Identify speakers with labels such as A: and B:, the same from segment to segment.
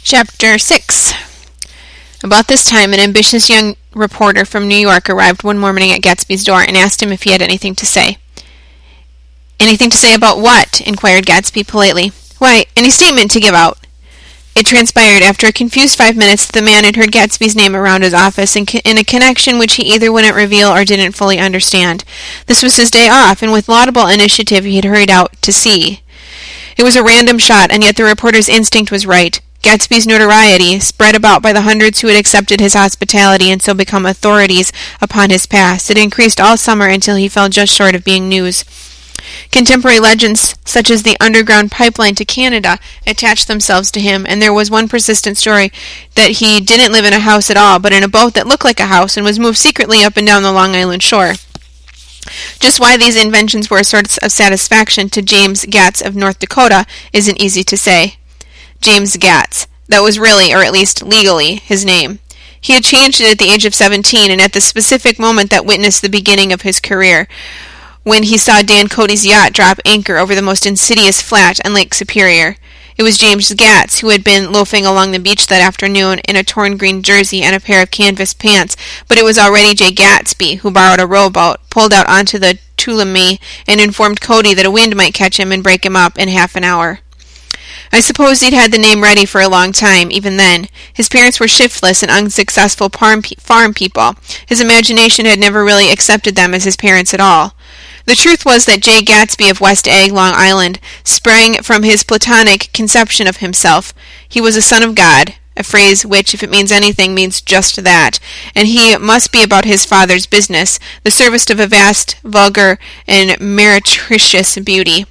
A: Chapter 6. About this time, an ambitious young reporter from New York arrived one morning at Gatsby's door and asked him if he had anything to say. "Anything to say about what?" inquired Gatsby politely. "Why, any statement to give out." It transpired after a confused 5 minutes that the man had heard Gatsby's name around his office in a connection which he either wouldn't reveal or didn't fully understand. This was his day off, and with laudable initiative he had hurried out to see. It was a random shot, and yet the reporter's instinct was right. Gatsby's notoriety, spread about by the hundreds who had accepted his hospitality and so become authorities upon his past, had increased all summer until he fell just short of being news. Contemporary legends, such as the underground pipeline to Canada, attached themselves to him, and there was one persistent story that he didn't live in a house at all, but in a boat that looked like a house and was moved secretly up and down the Long Island shore. Just why these inventions were a source of satisfaction to James Gatz of North Dakota isn't easy to say. James Gatz. That was really, or at least legally, his name. He had changed it at the age of 17, and at the specific moment that witnessed the beginning of his career, when he saw Dan Cody's yacht drop anchor over the most insidious flat on Lake Superior. It was James Gatz who had been loafing along the beach that afternoon in a torn green jersey and a pair of canvas pants, but it was already Jay Gatsby who borrowed a rowboat, pulled out onto the Tuolumne, and informed Cody that a wind might catch him and break him up in half an hour. I suppose he'd had the name ready for a long time, even then. His parents were shiftless and unsuccessful farm people. His imagination had never really accepted them as his parents at all. The truth was that Jay Gatsby of West Egg, Long Island, sprang from his Platonic conception of himself. He was a son of God, a phrase which, if it means anything, means just that, and he must be about his father's business, the service of a vast, vulgar, and meretricious beauty.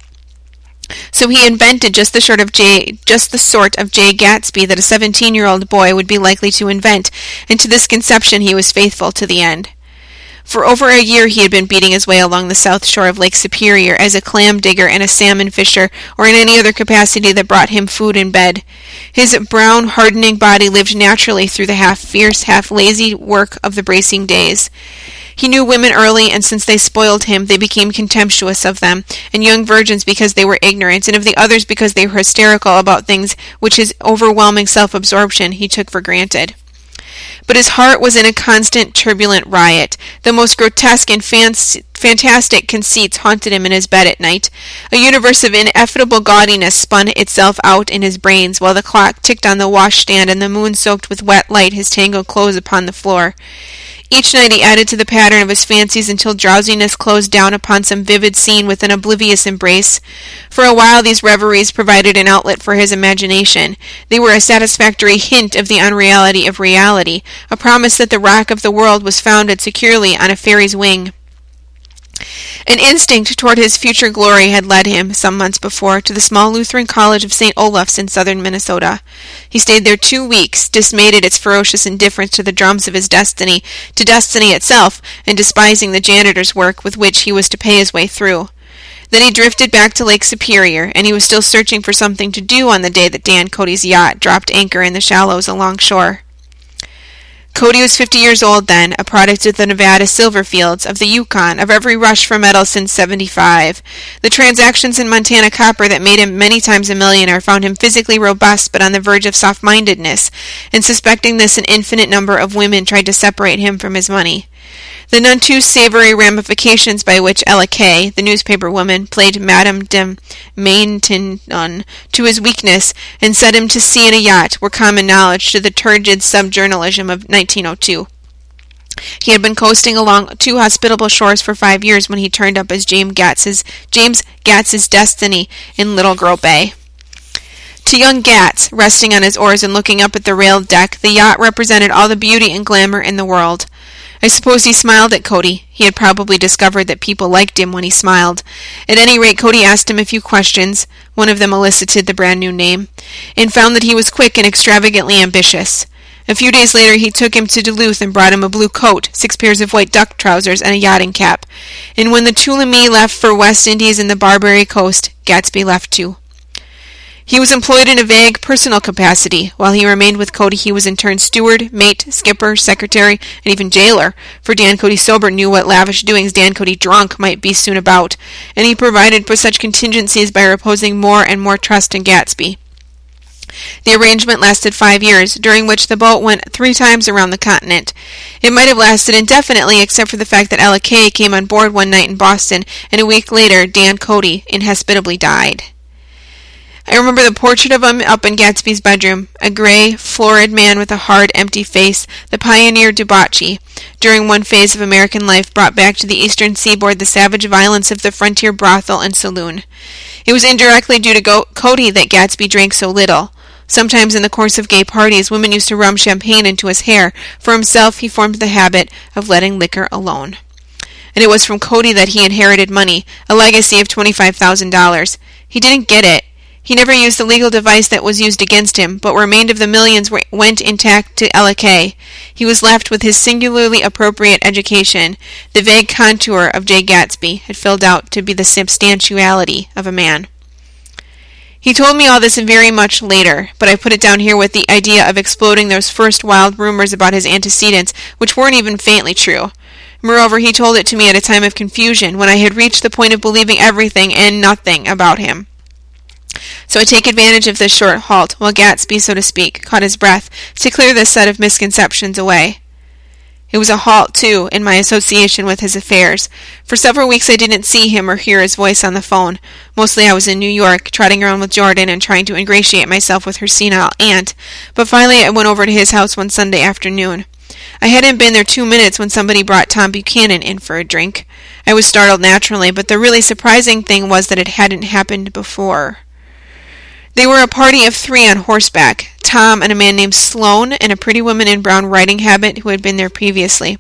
A: So he invented just the sort of Jay Gatsby that a 17-year-old boy would be likely to invent, and to this conception he was faithful to the end. For over a year he had been beating his way along the south shore of Lake Superior as a clam digger and a salmon fisher, or in any other capacity that brought him food and bed. His brown, hardening body lived naturally through the half-fierce, half-lazy work of the bracing days. He knew women early, and since they spoiled him, they became contemptuous of them, and young virgins because they were ignorant, and of the others because they were hysterical about things which his overwhelming self-absorption he took for granted. But his heart was in a constant, turbulent riot. The most grotesque and fantastic conceits haunted him in his bed at night. A universe of ineffable gaudiness spun itself out in his brains, while the clock ticked on the washstand and the moon soaked with wet light his tangled clothes upon the floor. Each night he added to the pattern of his fancies until drowsiness closed down upon some vivid scene with an oblivious embrace. For a while these reveries provided an outlet for his imagination. They were a satisfactory hint of the unreality of reality, a promise that the rock of the world was founded securely on a fairy's wing. An instinct toward his future glory had led him, some months before, to the small Lutheran college of St. Olaf's in southern Minnesota. He stayed there 2 weeks, dismayed at its ferocious indifference to the drums of his destiny, to destiny itself, and despising the janitor's work with which he was to pay his way through. Then he drifted back to Lake Superior, and he was still searching for something to do on the day that Dan Cody's yacht dropped anchor in the shallows alongshore. Cody was 50 years old then, a product of the Nevada silver fields, of the Yukon, of every rush for metal since '75. The transactions in Montana copper that made him many times a millionaire found him physically robust but on the verge of soft-mindedness, and suspecting this an infinite number of women tried to separate him from his money. The none too savory ramifications by which Ella Kay, the newspaper woman, played Madame de Maintenon to his weakness and set him to sea in a yacht were common knowledge to the turgid sub-journalism of 1902. He had been coasting along 2 hospitable shores for 5 years when he turned up as James Gatz's destiny in Little Girl Bay. To young Gatz, resting on his oars and looking up at the railed deck, the yacht represented all the beauty and glamour in the world. I suppose he smiled at Cody. He had probably discovered that people liked him when he smiled. At any rate, Cody asked him a few questions, one of them elicited the brand-new name, and found that he was quick and extravagantly ambitious. A few days later he took him to Duluth and brought him a blue coat, 6 pairs of white duck trousers, and a yachting cap. And when the Tuolumne left for West Indies and the Barbary Coast, Gatsby left too. He was employed in a vague personal capacity. While he remained with Cody, he was in turn steward, mate, skipper, secretary, and even jailer, for Dan Cody sober knew what lavish doings Dan Cody drunk might be soon about, and he provided for such contingencies by reposing more and more trust in Gatsby. The arrangement lasted 5 years, during which the boat went 3 times around the continent. It might have lasted indefinitely, except for the fact that Ella Kay came on board one night in Boston, and a week later Dan Cody inhospitably died. I remember the portrait of him up in Gatsby's bedroom, a gray, florid man with a hard, empty face, the pioneer debauchee, during one phase of American life, brought back to the eastern seaboard the savage violence of the frontier brothel and saloon. It was indirectly due to Cody that Gatsby drank so little. Sometimes in the course of gay parties, women used to rum champagne into his hair. For himself, he formed the habit of letting liquor alone. And it was from Cody that he inherited money, a legacy of $25,000. He didn't get it. He never used the legal device that was used against him, but what remained of the millions went intact to Ella Kay. He was left with his singularly appropriate education. The vague contour of Jay Gatsby had filled out to be the substantiality of a man. He told me all this very much later, but I put it down here with the idea of exploding those first wild rumors about his antecedents, which weren't even faintly true. Moreover, he told it to me at a time of confusion, when I had reached the point of believing everything and nothing about him. So I take advantage of this short halt, while Gatsby, so to speak, caught his breath, to clear this set of misconceptions away. It was a halt, too, in my association with his affairs. For several weeks I didn't see him or hear his voice on the phone. Mostly I was in New York, trotting around with Jordan and trying to ingratiate myself with her senile aunt, but finally I went over to his house one Sunday afternoon. I hadn't been there 2 minutes when somebody brought Tom Buchanan in for a drink. I was startled naturally, but the really surprising thing was that it hadn't happened before. They were a party of 3 on horseback, Tom and a man named Sloane and a pretty woman in brown riding habit who had been there previously.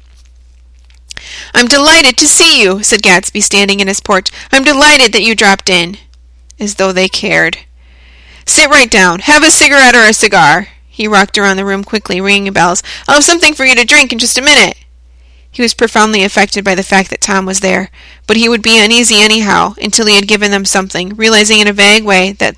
A: "I'm delighted to see you," said Gatsby, standing in his porch. "I'm delighted that you dropped in." As though they cared. "Sit right down. Have a cigarette or a cigar." He rocked around the room quickly, ringing bells. "I'll have something for you to drink in just a minute." He was profoundly affected by the fact that Tom was there, but he would be uneasy anyhow until he had given them something, realizing in a vague way that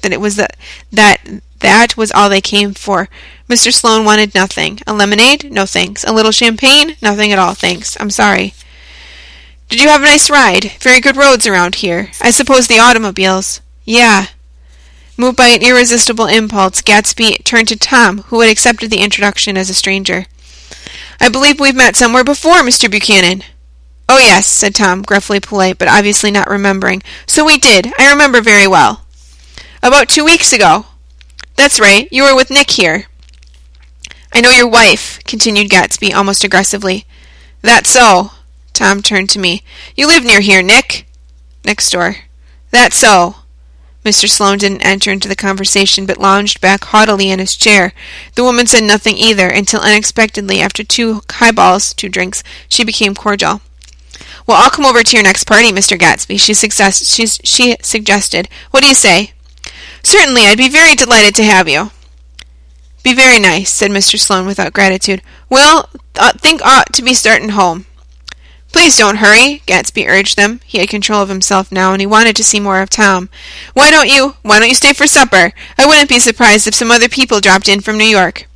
A: was all they came for. Mr. Sloane wanted nothing. A lemonade? No thanks. A little champagne? Nothing at all, thanks. I'm sorry. "Did you have a nice ride? Very good roads around here. I suppose the automobiles." "Yeah." Moved by an irresistible impulse, Gatsby turned to Tom, who had accepted the introduction as a stranger. "I believe we've met somewhere before, Mr. Buchanan." "Oh, yes," said Tom, gruffly polite, but obviously not remembering. "So we did. I remember very well." "About 2 weeks ago." "That's right. You were with Nick here." "I know your wife," continued Gatsby, almost aggressively. "That's so." Tom turned to me. "You live near here, Nick?" "Next door." "That's so." Mr. Sloane didn't enter into the conversation, but lounged back haughtily in his chair. The woman said nothing either, until unexpectedly, after 2 highballs, 2 drinks, she became cordial. "Well, I'll come over to your next party, Mr. Gatsby," she suggested. "What do you say?" "Certainly, I'd be very delighted to have you." "Be very nice," said Mr. Sloane without gratitude. "Well, think ought to be starting home." "Please don't hurry," Gatsby urged them. He had control of himself now, and he wanted to see more of Tom. Why don't you stay for supper? I wouldn't be surprised if some other people dropped in from New York."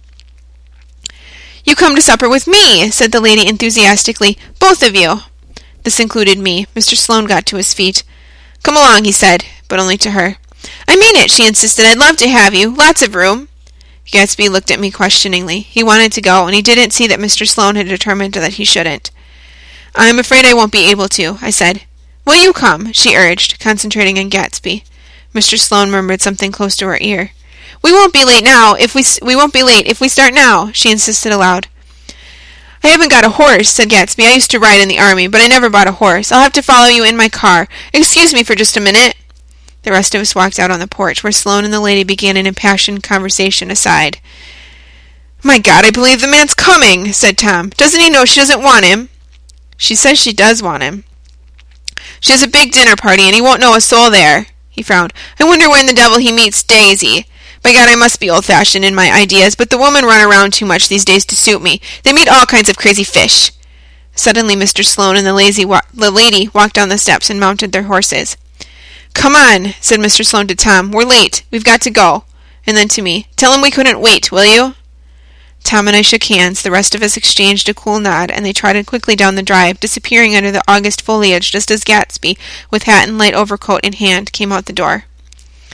A: "You come to supper with me," said the lady enthusiastically. "Both of you." This included me. Mr. Sloane got to his feet. "Come along," he said, but only to her. "I mean it," she insisted. "I'd love to have you. Lots of room." Gatsby looked at me questioningly. He wanted to go, and he didn't see that Mr. Sloane had determined that he shouldn't. "I'm afraid I won't be able to," I said. "Will you come?" she urged, concentrating on Gatsby. Mr. Sloane murmured something close to her ear. We won't be late if we start now," she insisted aloud. "I haven't got a horse," said Gatsby. "I used to ride in the army, but I never bought a horse. I'll have to follow you in my car. Excuse me for just a minute." The rest of us walked out on the porch, where Sloane and the lady began an impassioned conversation aside. "My God, I believe the man's coming," said Tom. "Doesn't he know she doesn't want him?" "She says she does want him." "She has a big dinner party, and he won't know a soul there." He frowned. "I wonder when the devil he meets Daisy. By God, I must be old-fashioned in my ideas, but the women run around too much these days to suit me. They meet all kinds of crazy fish." Suddenly Mr. Sloane and the lady walked down the steps and mounted their horses. "Come on," said Mr. Sloane to Tom. "We're late. We've got to go." And then to me, "Tell him we couldn't wait, will you?" Tom and I shook hands. The rest of us exchanged a cool nod, and they trotted quickly down the drive, disappearing under the August foliage just as Gatsby, with hat and light overcoat in hand, came out the door.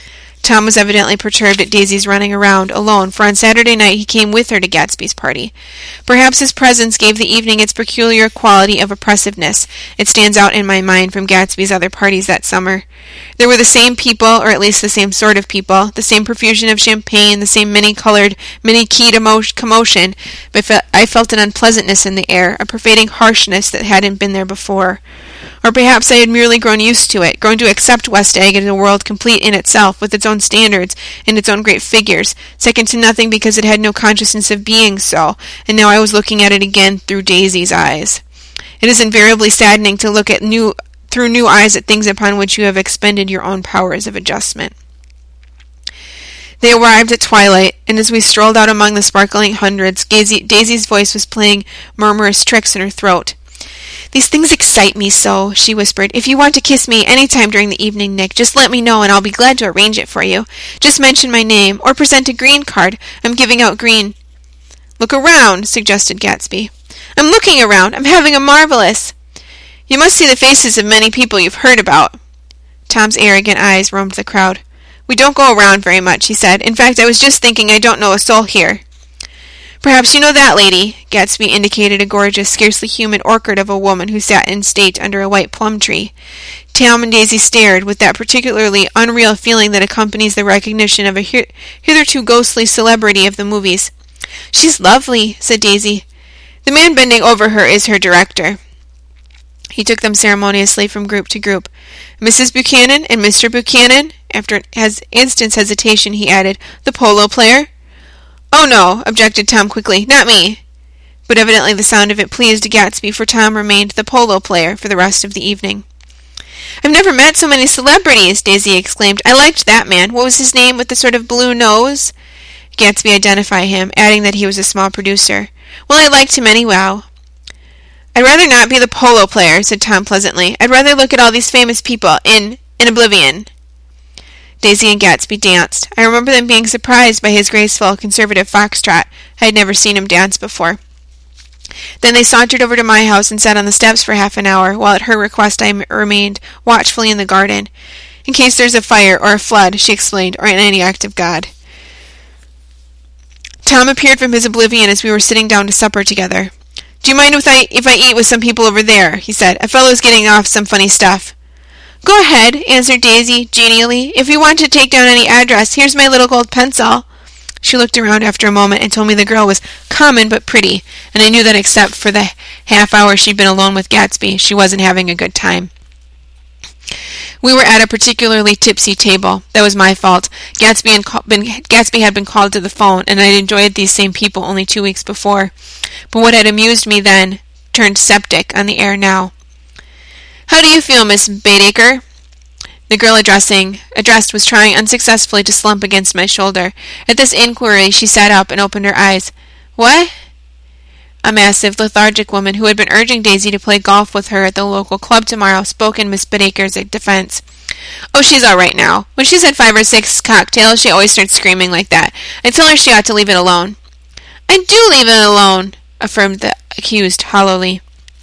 A: Tom was evidently perturbed at Daisy's running around alone, for on Saturday night he came with her to Gatsby's party. Perhaps his presence gave the evening its peculiar quality of oppressiveness. It stands out in my mind from Gatsby's other parties that summer. There were the same people, or at least the same sort of people, the same profusion of champagne, the same many-colored, many-keyed commotion, but I felt an unpleasantness in the air, a pervading harshness that hadn't been there before. Or perhaps I had merely grown used to it, grown to accept West Egg as a world complete in itself, with its own standards and its own great figures, second to nothing because it had no consciousness of being so, and now I was looking at it again through Daisy's eyes. It is invariably saddening to look at through new eyes at things upon which you have expended your own powers of adjustment. They arrived at twilight, and as we strolled out among the sparkling hundreds, Daisy's voice was playing murmurous tricks in her throat. "These things excite me so," she whispered. "If you want to kiss me any time during the evening, Nick, just let me know and I'll be glad to arrange it for you. Just mention my name, or present a green card. I'm giving out green." "Look around," suggested Gatsby. "I'm looking around. I'm having a marvelous—" "You must see the faces of many people you've heard about." Tom's arrogant eyes roamed the crowd. "We don't go around very much," he said. "In fact, I was just thinking I don't know a soul here." "Perhaps you know that lady." Gatsby indicated a gorgeous, scarcely human orchid of a woman who sat in state under a white plum tree. Tom and Daisy stared, with that particularly unreal feeling that accompanies the recognition of a hitherto ghostly celebrity of the movies. "She's lovely," said Daisy. "The man bending over her is her director." He took them ceremoniously from group to group. "Mrs. Buchanan and Mr. Buchanan." After an instant's hesitation, he added, "The polo player." "Oh, no," objected Tom quickly, "not me." But evidently the sound of it pleased Gatsby, for Tom remained the polo player for the rest of the evening. "I've never met so many celebrities," Daisy exclaimed. "I liked that man. What was his name with the sort of blue nose?" Gatsby identified him, adding that he was a small producer. "Well, I liked him anyhow." "I'd rather not be the polo player," said Tom pleasantly. "I'd rather look at all these famous people in oblivion." Daisy and Gatsby danced. I remember them being surprised by his graceful, conservative foxtrot. I had never seen him dance before. Then they sauntered over to my house and sat on the steps for half an hour, while at her request I remained watchfully in the garden. "In case there's a fire or a flood," she explained, "or any act of God." Tom appeared from his oblivion as we were sitting down to supper together. "Do you mind if I eat with some people over there?" he said. "A fellow's getting off some funny stuff." "Go ahead," answered Daisy genially. "If you want to take down any address, here's my little gold pencil." She looked around after a moment and told me the girl was common but pretty, and I knew that except for the half hour she'd been alone with Gatsby, she wasn't having a good time. We were at a particularly tipsy table. That was my fault. Gatsby had been called to the phone, and I'd enjoyed these same people only 2 weeks before. But what had amused me then turned septic on the air now. "How do you feel, Miss Baedeker?" The girl addressed was trying unsuccessfully to slump against my shoulder. At this inquiry she sat up and opened her eyes. "What?" A massive, lethargic woman who had been urging Daisy to play golf with her at the local club tomorrow spoke in Miss Baedeker's defense. "Oh, she's all right now. When she's had 5 or 6 cocktails, she always starts screaming like that. I tell her she ought to leave it alone." "I do leave it alone," affirmed the accused hollowly.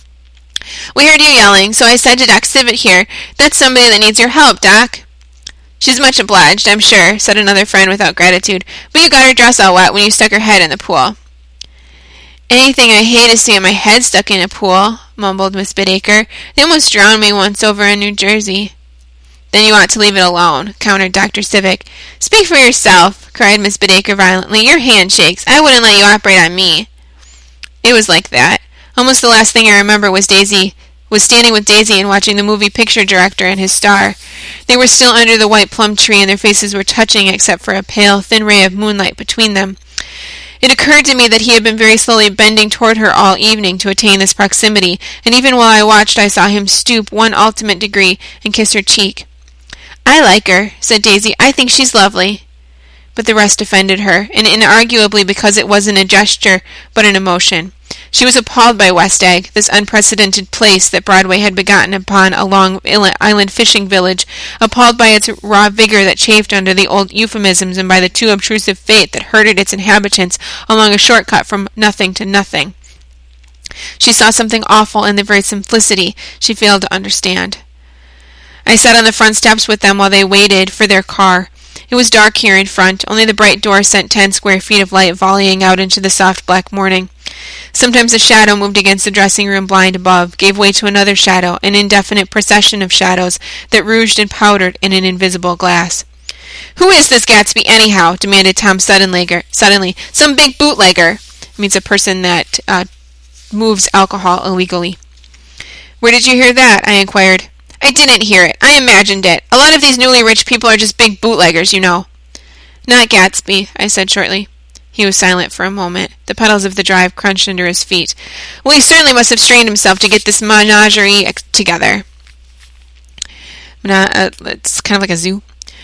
A: "We heard you yelling, so I said to Doc Sivet here, 'That's somebody that needs your help, Doc.'" "She's much obliged, I'm sure," said another friend without gratitude. "But you got her dress all wet when you stuck her head in the pool." "Anything I hate is seeing my head stuck in a pool," mumbled Miss Baedeker. "They almost drowned me once over in New Jersey." "Then you ought to leave it alone," countered Dr. Sivick. "Speak for yourself," cried Miss Baedeker violently. "Your hand shakes. I wouldn't let you operate on me." It was like that. Almost the last thing I remember was standing with Daisy and watching the movie picture director and his star. They were still under the white plum tree, and their faces were touching except for a pale, thin ray of moonlight between them. It occurred to me that he had been very slowly bending toward her all evening to attain this proximity, and even while I watched I saw him stoop one ultimate degree and kiss her cheek. "I like her," said Daisy. "I think she's lovely." But the rest offended her, and inarguably because it wasn't a gesture, but an emotion. She was appalled by West Egg, this unprecedented place that Broadway had begotten upon a long island fishing village, appalled by its raw vigor that chafed under the old euphemisms and by the too obtrusive fate that herded its inhabitants along a shortcut from nothing to nothing. She saw something awful in the very simplicity she failed to understand. I sat on the front steps with them while they waited for their car. It was dark here in front. Only the bright door sent 10 square feet of light volleying out into the soft black morning. Sometimes a shadow moved against the dressing-room blind above, gave way to another shadow, an indefinite procession of shadows that rouged and powdered in an invisible glass. "Who is this Gatsby, anyhow?" demanded Tom suddenly. "Some big bootlegger." Means a person that moves alcohol illegally. "Where did you hear that?" I inquired. "I didn't hear it. I imagined it. A lot of these newly rich people are just big bootleggers, you know." "Not Gatsby," I said shortly. He was silent for a moment. The pedals of the drive crunched under his feet. "Well, he certainly must have strained himself to get this menagerie together." It's kind of like a zoo.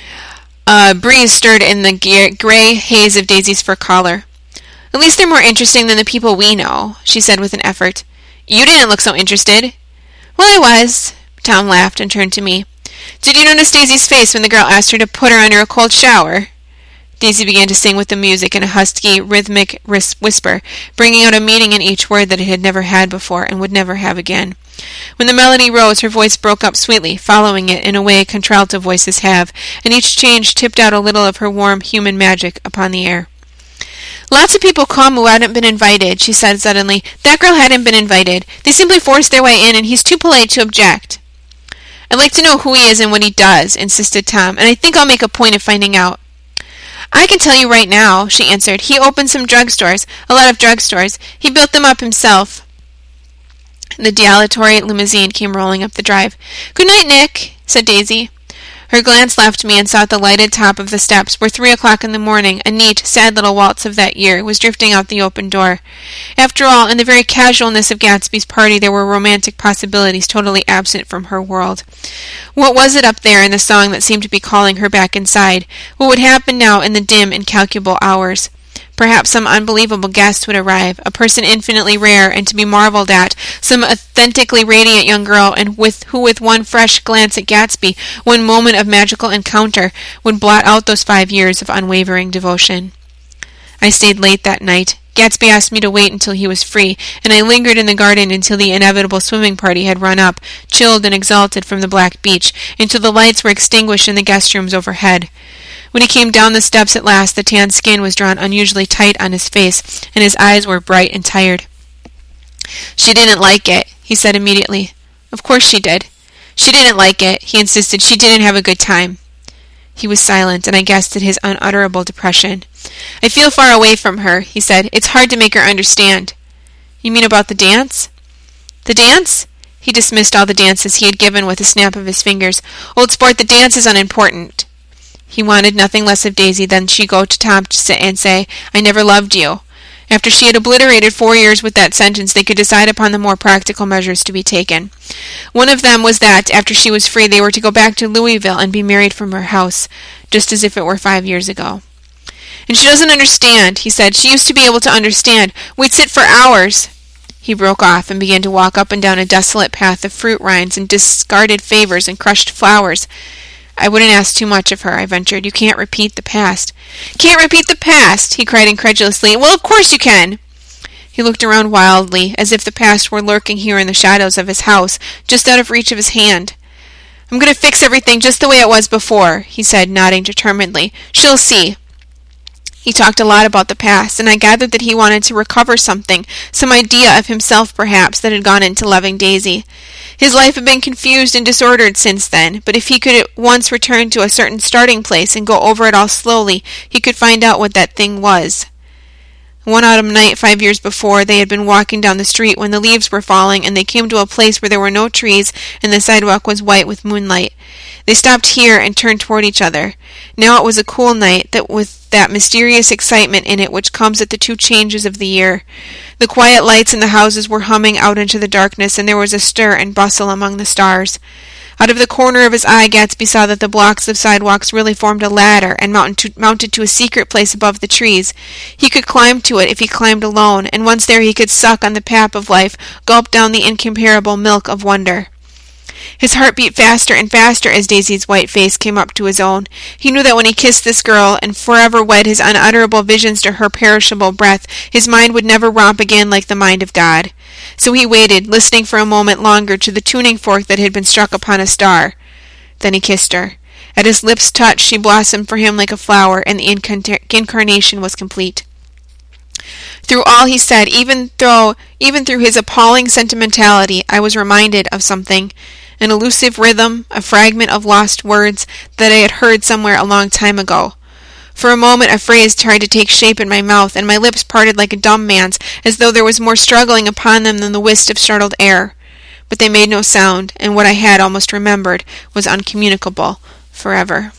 A: A breeze stirred in the gray haze of Daisy's fur collar. "At least they're more interesting than the people we know," she said with an effort. "You didn't look so interested." "Well, I was." Tom laughed and turned to me. "Did you notice Daisy's face when the girl asked her to put her under a cold shower?" Daisy began to sing with the music in a husky, rhythmic whisper, bringing out a meaning in each word that it had never had before and would never have again. When the melody rose, her voice broke up sweetly, following it in a way contralto voices have, and each change tipped out a little of her warm, human magic upon the air. "Lots of people come who hadn't been invited," she said suddenly. "That girl hadn't been invited. They simply forced their way in, and he's too polite to object." "I'd like to know who he is and what he does," insisted Tom, "and I think I'll make a point of finding out." "I can tell you right now," she answered. "He opened some drugstores, a lot of drugstores. He built them up himself." The dilatory limousine came rolling up the drive. "Good night, Nick," said Daisy. Her glance left me and sought the lighted top of the steps where 3 o'clock in the morning, a neat, sad little waltz of that year, was drifting out the open door. After all, in the very casualness of Gatsby's party there were romantic possibilities totally absent from her world. What was it up there in the song that seemed to be calling her back inside? What would happen now in the dim, incalculable hours? Perhaps some unbelievable guest would arrive, a person infinitely rare and to be marveled at, some authentically radiant young girl, and who with one fresh glance at Gatsby, one moment of magical encounter, would blot out those 5 years of unwavering devotion. I stayed late that night. Gatsby asked me to wait until he was free, and I lingered in the garden until the inevitable swimming party had run up, chilled and exalted from the black beach, until the lights were extinguished in the guest rooms overhead. When he came down the steps at last, the tanned skin was drawn unusually tight on his face, and his eyes were bright and tired. "She didn't like it," he said immediately. "Of course she did." "She didn't like it," he insisted. "She didn't have a good time." He was silent, and I guessed at his unutterable depression. "I feel far away from her," he said. "It's hard to make her understand." "You mean about the dance?" "The dance?" He dismissed all the dances he had given with a snap of his fingers. "Old sport, the dance is unimportant." He wanted nothing less of Daisy than she go to Tom and say, "I never loved you." After she had obliterated 4 years with that sentence, they could decide upon the more practical measures to be taken. One of them was that, after she was free, they were to go back to Louisville and be married from her house, just as if it were 5 years ago. "And she doesn't understand," he said. "She used to be able to understand. We'd sit for hours." He broke off and began to walk up and down a desolate path of fruit rinds and discarded favors and crushed flowers. "I wouldn't ask too much of her," I ventured. "You can't repeat the past." "Can't repeat the past?" he cried incredulously. "Well, of course you can." He looked around wildly, as if the past were lurking here in the shadows of his house, just out of reach of his hand. "I'm going to fix everything just the way it was before," he said, nodding determinedly. "She'll see." He talked a lot about the past, and I gathered that he wanted to recover something, some idea of himself perhaps, that had gone into loving Daisy. His life had been confused and disordered since then, but if he could at once return to a certain starting place and go over it all slowly, he could find out what that thing was. One autumn night 5 years before, they had been walking down the street when the leaves were falling, and they came to a place where there were no trees and the sidewalk was white with moonlight. They stopped here and turned toward each other. Now it was a cool night, with that mysterious excitement in it which comes at the 2 changes of the year. The quiet lights in the houses were humming out into the darkness, and there was a stir and bustle among the stars. Out of the corner of his eye, Gatsby saw that the blocks of sidewalks really formed a ladder and mounted to a secret place above the trees. He could climb to it if he climbed alone, and once there he could suck on the pap of life, gulp down the incomparable milk of wonder. His heart beat faster and faster as Daisy's white face came up to his own. He knew that when he kissed this girl and forever wed his unutterable visions to her perishable breath, his mind would never romp again like the mind of God. So he waited, listening for a moment longer to the tuning fork that had been struck upon a star. Then he kissed her. At his lips' touch, she blossomed for him like a flower, and the incarnation was complete. Through all he said, even through his appalling sentimentality, I was reminded of something, an elusive rhythm, a fragment of lost words that I had heard somewhere a long time ago. For a moment a phrase tried to take shape in my mouth, and my lips parted like a dumb man's, as though there was more struggling upon them than the whist of startled air. But they made no sound, and what I had almost remembered was uncommunicable forever.